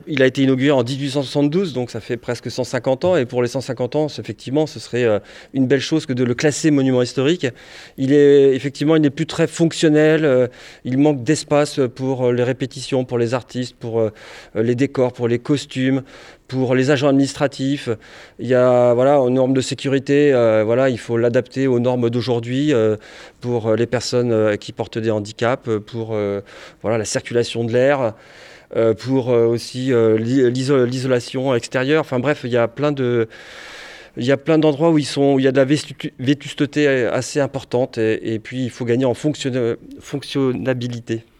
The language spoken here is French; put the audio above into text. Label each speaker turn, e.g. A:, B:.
A: Il a été inauguré en 1872, donc ça fait presque 150 ans. Et pour les 150 ans, effectivement, ce serait une belle chose que de le classer monument historique. Il n'est plus très fonctionnel. Il manque d'espace pour les répétitions, pour les artistes, pour les décors, pour les costumes, pour les agents administratifs. Il y a aux normes de sécurité, il faut l'adapter aux normes d'aujourd'hui pour les personnes qui portent des handicaps, pour la circulation de l'air. Pour aussi l'isolation extérieure. Enfin bref, il y a plein d'endroits où il y a de la vétusteté assez importante et puis il faut gagner en fonctionnabilité.